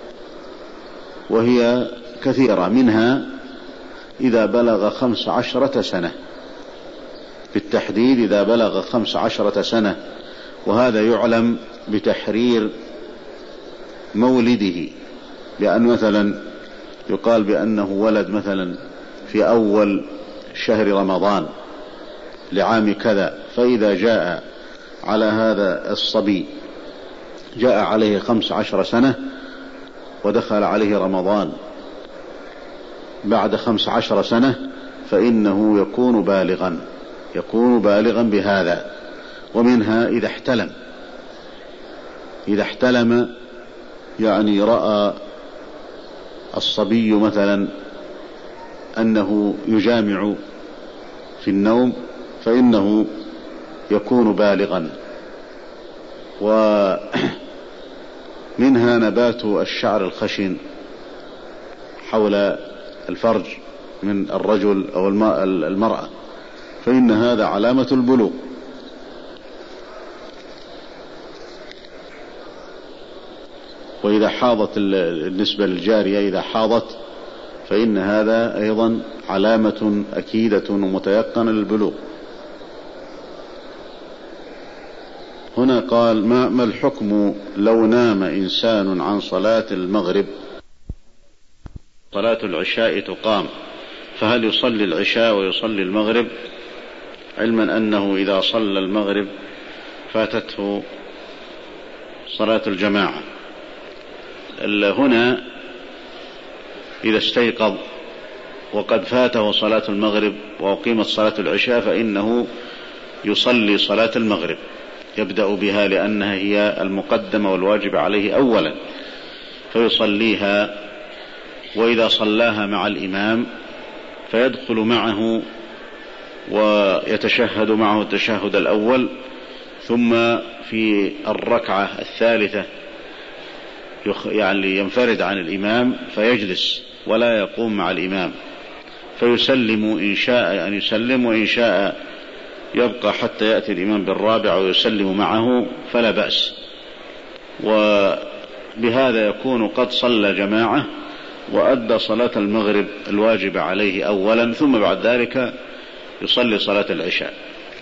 وهي كثيرة، منها إذا بلغ 15 سنة، بالتحديد إذا بلغ 15 سنة، وهذا يعلم بتحرير مولده، لأن مثلا يقال بأنه ولد مثلا في أول شهر رمضان لعام كذا، فإذا جاء على هذا الصبي جاء عليه 15 سنة ودخل عليه رمضان بعد 15 سنة فإنه يكون بالغا بهذا. ومنها إذا احتلم يعني رأى الصبي مثلا أنه يجامع في النوم فإنه يكون بالغا. ومنها نبات الشعر الخشن حول الفرج من الرجل أو المرأة، فإن هذا علامة البلوغ. وإذا حاضت النسبة للجارية إذا حاضت فإن هذا أيضا علامة أكيدة ومتيقنة للبلوغ. هنا قال: ما الحكم لو نام إنسان عن صلاة المغرب، صلاة العشاء تقام، فهل يصلي العشاء ويصلي المغرب، علما أنه إذا صلى المغرب فاتته صلاة الجماعة؟ هنا إذا استيقظ وقد فاته صلاة المغرب وأقيمت صلاة العشاء فإنه يصلي صلاة المغرب، يبدأ بها لأنها هي المقدمة والواجب عليه أولا، فيصليها. وإذا صلاها مع الإمام فيدخل معه ويتشهد معه التشهد الأول، ثم في الركعة الثالثة يعني ينفرد عن الإمام فيجلس ولا يقوم مع الإمام، فيسلم إن شاء أن يسلم، وإن شاء يبقى حتى يأتي الإمام بالرابع ويسلم معه فلا بأس. وبهذا يكون قد صلى جماعة وأدى صلاة المغرب الواجب عليه أولا، ثم بعد ذلك يصلي صلاة العشاء.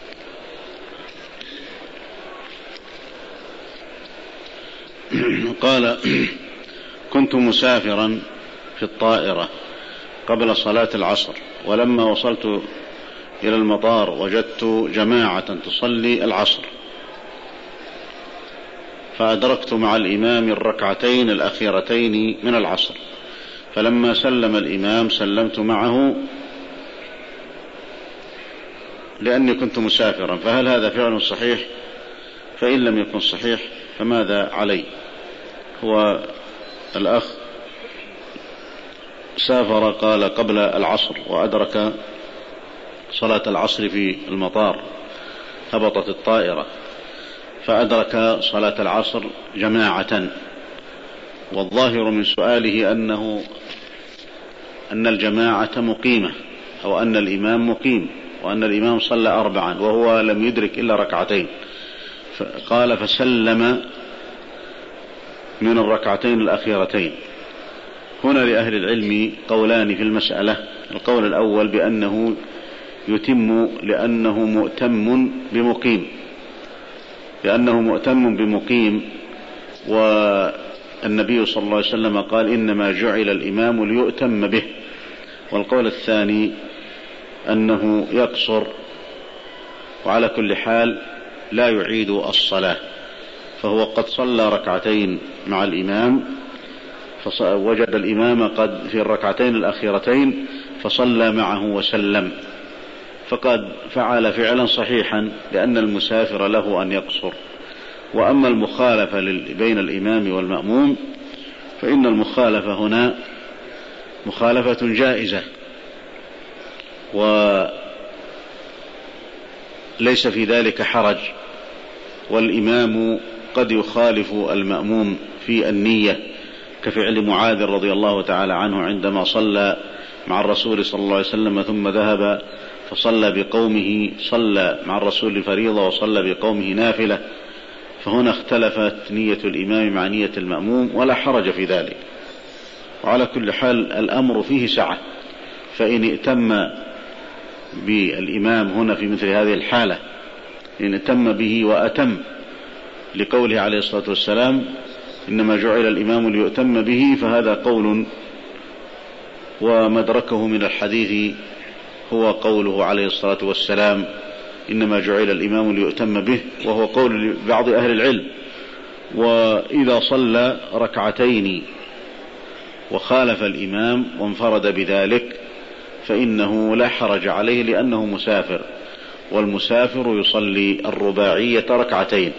قال: كنت مسافرا في الطائرة قبل صلاة العصر، ولما وصلت إلى المطار وجدت جماعة تصلي العصر، فأدركت مع الإمام الركعتين الأخيرتين من العصر، فلما سلم الإمام سلمت معه لأني كنت مسافرا، فهل هذا فعل صحيح؟ فإن لم يكن صحيح فماذا علي؟ هو الأخ سافر قال قبل العصر وأدرك صلاة العصر في المطار، هبطت الطائرة فأدرك صلاة العصر جماعة، والظاهر من سؤاله أن الجماعة مقيمة، أو أن الإمام مقيم، وأن الإمام صلى 4 وهو لم يدرك إلا ركعتين، قال فسلم من الركعتين الأخيرتين. هنا لأهل العلم قولان في المسألة: القول الأول بأنه يتم لأنه مؤتم بمقيم، والنبي صلى الله عليه وسلم قال: إنما جعل الإمام ليؤتم به. والقول الثاني أنه يقصر، وعلى كل حال لا يعيد الصلاة، فهو قد صلى ركعتين مع الإمام، فوجد الإمام قد في الركعتين الأخيرتين فصلى معه وسلم، فقد فعل فعلا صحيحا، لأن المسافر له أن يقصر. وأما المخالفة بين الإمام والمأموم فإن المخالفة هنا مخالفة جائزة، وليس في ذلك حرج، والإمام قد يخالف المأموم في النية، كفعل معاذ رضي الله تعالى عنه عندما صلى مع الرسول صلى الله عليه وسلم ثم ذهب فصلى بقومه، صلى مع الرسول فريضة وصلى بقومه نافلة، فهنا اختلفت نية الإمام مع نية المأموم ولا حرج في ذلك. وعلى كل حال الأمر فيه سعة، فإن ائتم بالإمام هنا في مثل هذه الحالة، إن ائتم به وأتم لقوله عليه الصلاة والسلام إنما جعل الإمام ليؤتم به، فهذا قول ومدركه من الحديث هو قوله عليه الصلاة والسلام إنما جعل الإمام ليؤتم به، وهو قول بعض أهل العلم. وإذا صلى ركعتين وخالف الإمام وانفرد بذلك فإنه لا حرج عليه لأنه مسافر، والمسافر يصلي الرباعية ركعتين،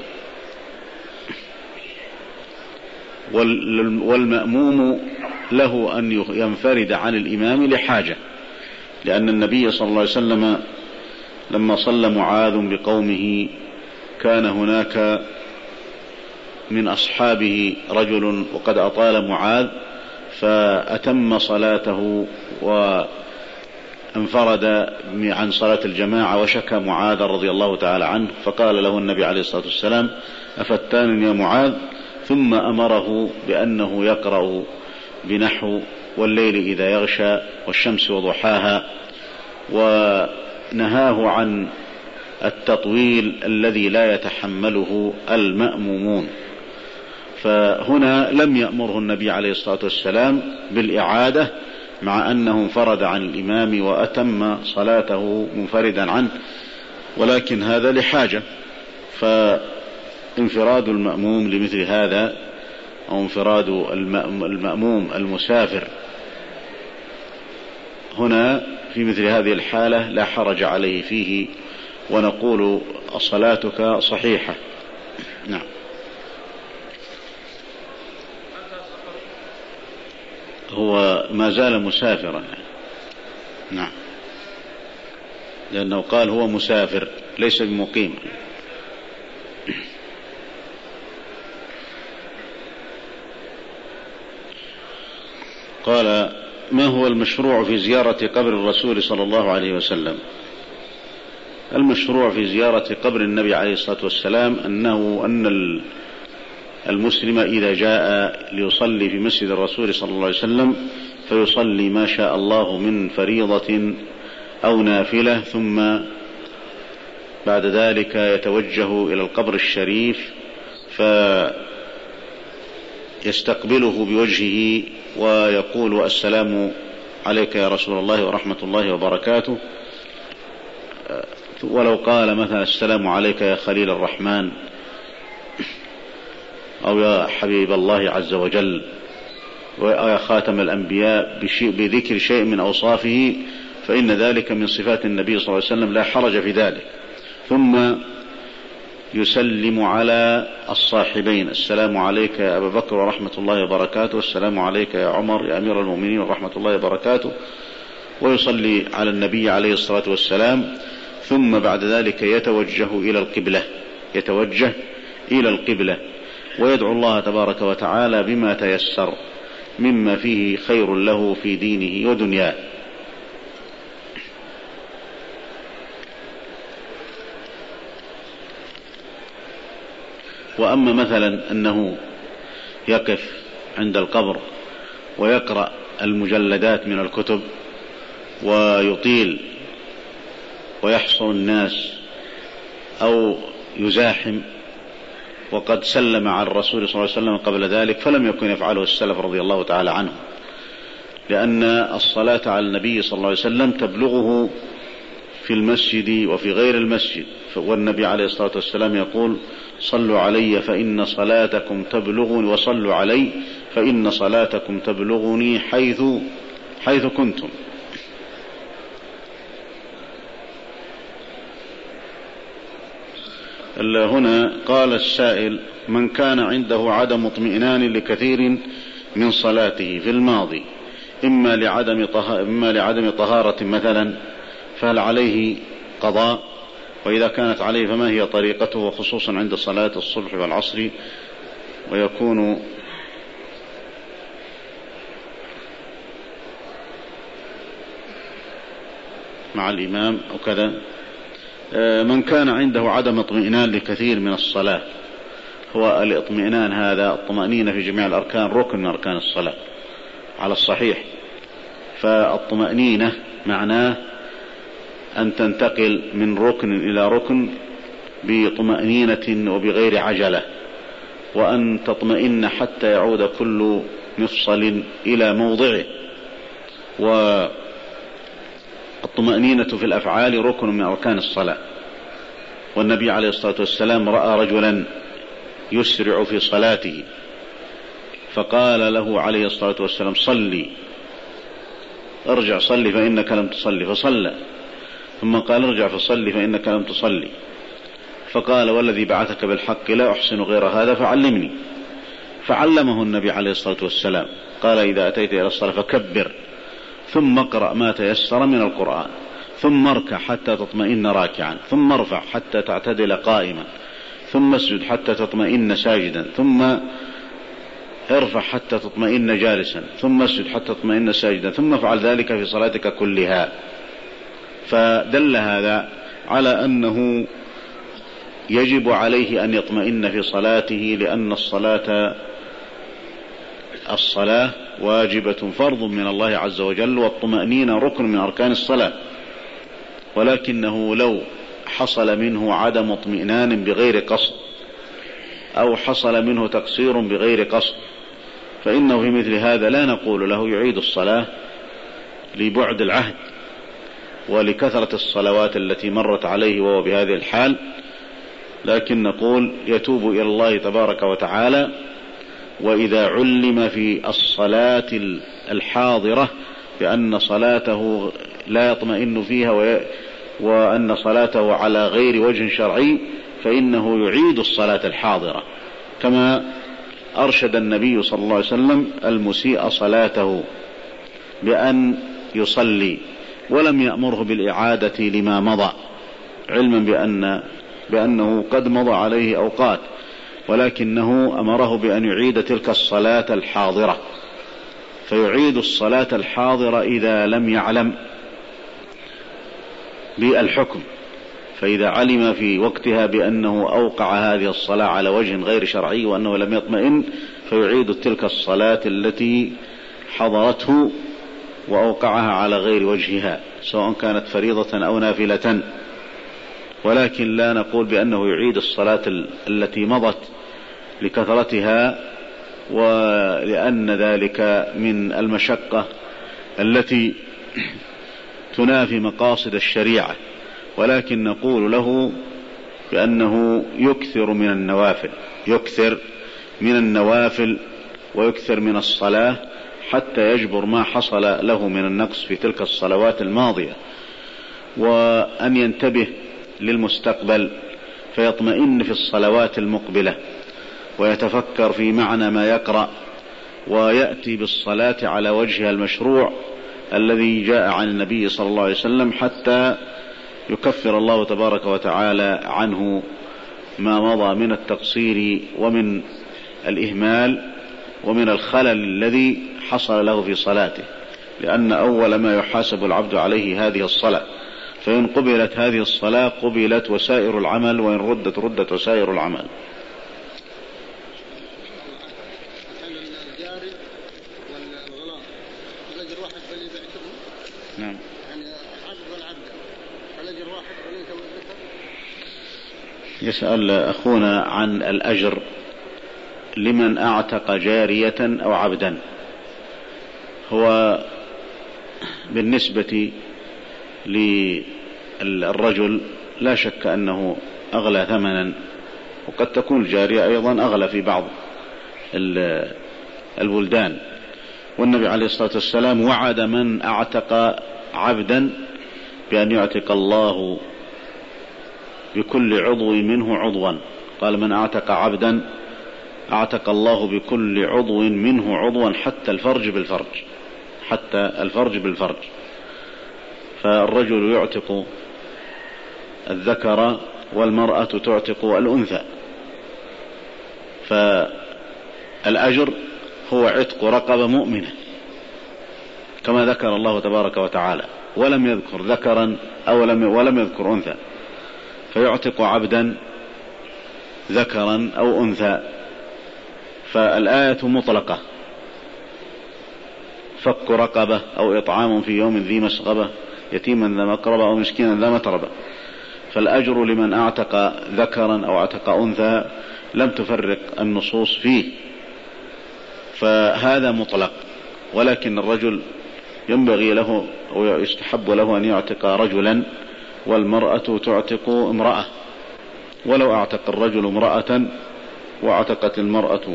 والمأموم له أن ينفرد عن الإمام لحاجة، لأن النبي صلى الله عليه وسلم لما صلى معاذ بقومه كان هناك من أصحابه رجل وقد أطال معاذ فأتم صلاته وانفرد عن صلاة الجماعة، وشكى معاذ رضي الله تعالى عنه، فقال له النبي عليه الصلاة والسلام أفتان يا معاذ، ثم أمره بأنه يقرأ بنحو والليل إذا يغشى والشمس وضحاها، ونهاه عن التطويل الذي لا يتحمله المأمومون. فهنا لم يأمره النبي عليه الصلاة والسلام بالإعادة مع أنه انفرد عن الإمام وأتم صلاته منفردا عنه، ولكن هذا لحاجة. فانفراد المأموم لمثل هذا أو انفراد المأموم المسافر هنا في مثل هذه الحالة لا حرج عليه فيه، ونقول صلاتك صحيحة. نعم. هو ما زال مسافرا، نعم، لأنه قال هو مسافر ليس بمقيم. قال ما هو المشروع في زيارة قبر الرسول صلى الله عليه وسلم؟ المشروع في زيارة قبر النبي عليه الصلاة والسلام أن المسلم إذا جاء ليصلي في مسجد الرسول صلى الله عليه وسلم فيصلي ما شاء الله من فريضة أو نافلة، ثم بعد ذلك يتوجه إلى القبر الشريف فيستقبله بوجهه ويقول السلام عليك يا رسول الله ورحمة الله وبركاته، ولو قال مثلا السلام عليك يا خليل الرحمن أو يا حبيب الله عز وجل أو يا خاتم الأنبياء بذكر شيء من أوصافه فإن ذلك من صفات النبي صلى الله عليه وسلم لا حرج في ذلك. ثم يسلم على الصاحبين السلام عليك يا أبا بكر ورحمة الله وبركاته، السلام عليك يا عمر يا أمير المؤمنين ورحمة الله وبركاته، ويصلي على النبي عليه الصلاة والسلام، ثم بعد ذلك يتوجه إلى القبلة ويدعو الله تبارك وتعالى بما تيسر مما فيه خير له في دينه ودنياه. وأما مثلا أنه يقف عند القبر ويقرأ المجلدات من الكتب ويطيل ويحصر الناس أو يزاحم، وقد سلم على الرسول صلى الله عليه وسلم قبل ذلك، فلم يكن يفعله السلف رضي الله تعالى عنه، لأن الصلاة على النبي صلى الله عليه وسلم تبلغه في المسجد وفي غير المسجد، والنبي عليه الصلاة والسلام يقول صلوا علي فإن صلاتكم تبلغني، وصلوا علي فإن صلاتكم تبلغني حيث كنتم. هنا قال السائل: من كان عنده عدم اطمئنان لكثير من صلاته في الماضي إما لعدم طهارة مثلا، فهل عليه قضاء؟ وإذا كانت عليه فما هي طريقته، خصوصا عند صلاة الصبح والعصر ويكون مع الإمام وكذا؟ من كان عنده عدم اطمئنان لكثير من الصلاة، هو الاطمئنان هذا الطمأنينة في جميع الأركان ركن من أركان الصلاة على الصحيح، فالطمأنينة معناه أن تنتقل من ركن إلى ركن بطمأنينة وبغير عجلة، وأن تطمئن حتى يعود كل مفصل إلى موضعه. والطمأنينة في الأفعال ركن من أركان الصلاة، والنبي عليه الصلاة والسلام رأى رجلا يسرع في صلاته فقال له عليه الصلاة والسلام: صلي، ارجع صلي فإنك لم تصلي، فصلى، ثم قال: ارجع فصلي فإنك لم تصلي، فقال: والذي بعثك بالحق لا أحسن غير هذا فعلمني. فعلمه النبي عليه الصلاة والسلام، قال: إذا أتيت إلى الصلاة فكبر، ثم اقرأ ما تيسر من القرآن، ثم اركع حتى تطمئن راكعا، ثم ارفع حتى تعتدل قائما، ثم اسجد حتى تطمئن ساجدا، ثم ارفع حتى تطمئن جالسا، ثم اسجد حتى تطمئن ساجدا، ثم افعل ذلك في صلاتك كلها. فدل هذا على أنه يجب عليه أن يطمئن في صلاته، لأن الصلاة واجبة فرض من الله عز وجل، والطمأنينة ركن من أركان الصلاة. ولكنه لو حصل منه عدم اطمئنان بغير قصد، أو حصل منه تقصير بغير قصد، فإنه في مثل هذا لا نقول له يعيد الصلاة لبعد العهد ولكثرة الصلوات التي مرت عليه وهو بهذه الحال، لكن نقول يتوب إلى الله تبارك وتعالى. وإذا علم في الصلاة الحاضرة بأن صلاته لا يطمئن فيها وأن صلاته على غير وجه شرعي، فإنه يعيد الصلاة الحاضرة، كما أرشد النبي صلى الله عليه وسلم المسيء صلاته بأن يصلي، ولم يأمره بالإعادة لما مضى، علما بأنه قد مضى عليه أوقات، ولكنه أمره بأن يعيد تلك الصلاة الحاضرة. فيعيد الصلاة الحاضرة إذا لم يعلم بالحكم، فإذا علم في وقتها بأنه أوقع هذه الصلاة على وجه غير شرعي وأنه لم يطمئن، فيعيد تلك الصلاة التي حضرته وأوقعها على غير وجهها، سواء كانت فريضة أو نافلة. ولكن لا نقول بأنه يعيد الصلاة التي مضت لكثرتها، ولأن ذلك من المشقة التي تنافي مقاصد الشريعة، ولكن نقول له بأنه يكثر من النوافل ويكثر من الصلاة حتى يجبر ما حصل له من النقص في تلك الصلوات الماضية، وأن ينتبه للمستقبل فيطمئن في الصلوات المقبلة ويتفكر في معنى ما يقرأ، ويأتي بالصلاة على وجهها المشروع الذي جاء عن النبي صلى الله عليه وسلم، حتى يكفر الله تبارك وتعالى عنه ما مضى من التقصير ومن الإهمال ومن الخلل الذي حصل له في صلاته، لأن أول ما يحاسب العبد عليه هذه الصلاة، فإن قبلت هذه الصلاة قبلت وسائر العمل، وإن ردت وسائر العمل. نعم. يسأل أخونا عن الأجر لمن أعتق جارية أو عبدا. هو بالنسبة للرجل لا شك أنه أغلى ثمنا، وقد تكون الجارية أيضا أغلى في بعض البلدان، والنبي عليه الصلاة والسلام وعد من أعتق عبدا بأن يعتق الله بكل عضو منه عضوا. قال: من اعتق عبدا اعتق الله بكل عضو منه عضوا حتى الفرج بالفرج، حتى الفرج بالفرج. فالرجل يعتق الذكر والمرأة تعتق الأنثى. فالأجر هو عتق رقبة مؤمنة كما ذكر الله تبارك وتعالى، ولم يذكر ذكرا ولم يذكر أنثى، فيعتق عبدا ذكرا أو أنثى. فالآية مطلقة: فك رقبة أو إطعام في يوم ذي مسغبة يتيما ذا مقربة أو مسكينا ذا متربة. فالأجر لمن اعتق ذكرا أو اعتق أنثى لم تفرق النصوص فيه، فهذا مطلق. ولكن الرجل ينبغي له أو يستحب له أن يعتق رجلا، والمرأة تعتق امرأة. ولو اعتق الرجل امرأة واعتقت المرأة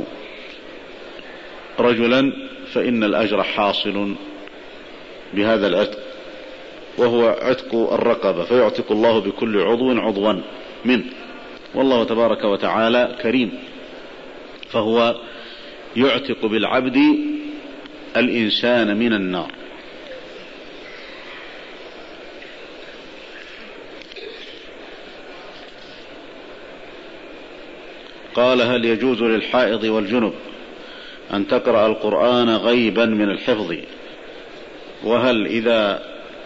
رجلا فإن الأجر حاصل بهذا العتق، وهو عتق الرقبة، فيعتق الله بكل عضو عضوا منه. والله تبارك وتعالى كريم، فهو يعتق بالعبد الإنسان من النار. قال: هل يجوز للحائض والجنب أن تقرأ القرآن غيبا من الحفظ؟ وهل إذا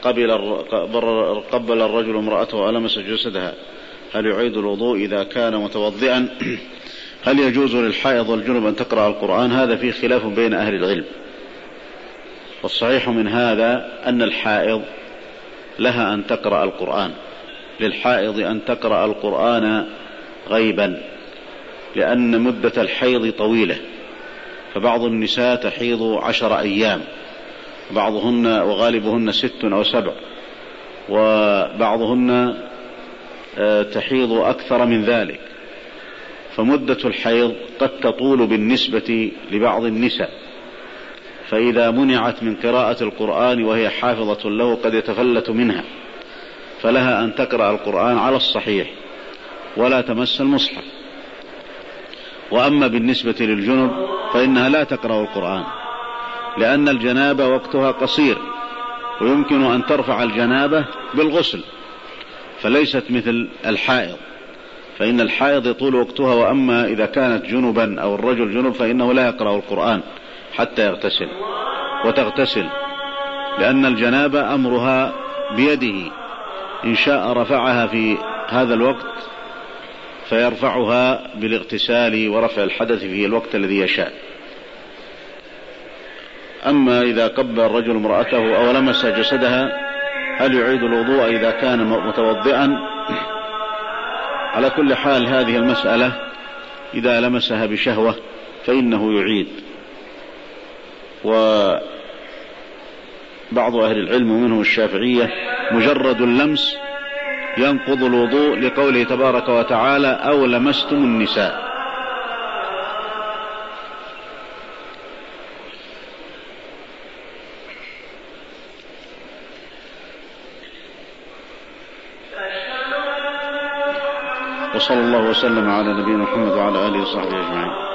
قبل الرجل امرأته ولمس جسدها هل يعيد الوضوء إذا كان متوضئا؟ هل يجوز للحائض والجنب أن تقرأ القرآن؟ هذا فيه خلاف بين أهل العلم، والصحيح من هذا أن الحائض لها أن تقرأ القرآن، للحائض أن تقرأ القرآن غيبا، لأن مدة الحيض طويلة، فبعض النساء تحيض 10 أيام، بعضهن وغالبهن 6 أو 7، وبعضهن تحيض أكثر من ذلك. فمدة الحيض قد تطول بالنسبة لبعض النساء، فإذا منعت من قراءة القرآن وهي حافظة له قد يتفلت منها، فلها أن تقرأ القرآن على الصحيح ولا تمس المصحف. وأما بالنسبة للجنب فإنها لا تقرأ القرآن، لأن الجنابة وقتها قصير، ويمكن أن ترفع الجنابة بالغسل، فليست مثل الحائض، فإن الحائض يطول وقتها. وأما إذا كانت جنبا أو الرجل جنب فإنه لا يقرأ القرآن حتى يغتسل وتغتسل، لأن الجنابة أمرها بيده، إن شاء رفعها في هذا الوقت فيرفعها بالاغتسال ورفع الحدث في الوقت الذي يشاء. أما إذا قبل الرجل امرأته أو لمس جسدها هل يعيد الوضوء إذا كان متوضئا؟ على كل حال هذه المسألة إذا لمسها بشهوة فإنه يعيد. وبعض أهل العلم ومنهم الشافعية مجرد اللمس ينقض الوضوء، لقوله تبارك وتعالى: أو لمستم النساء. وصلى الله وسلم على نبينا محمد وعلى آله وصحبه أجمعين.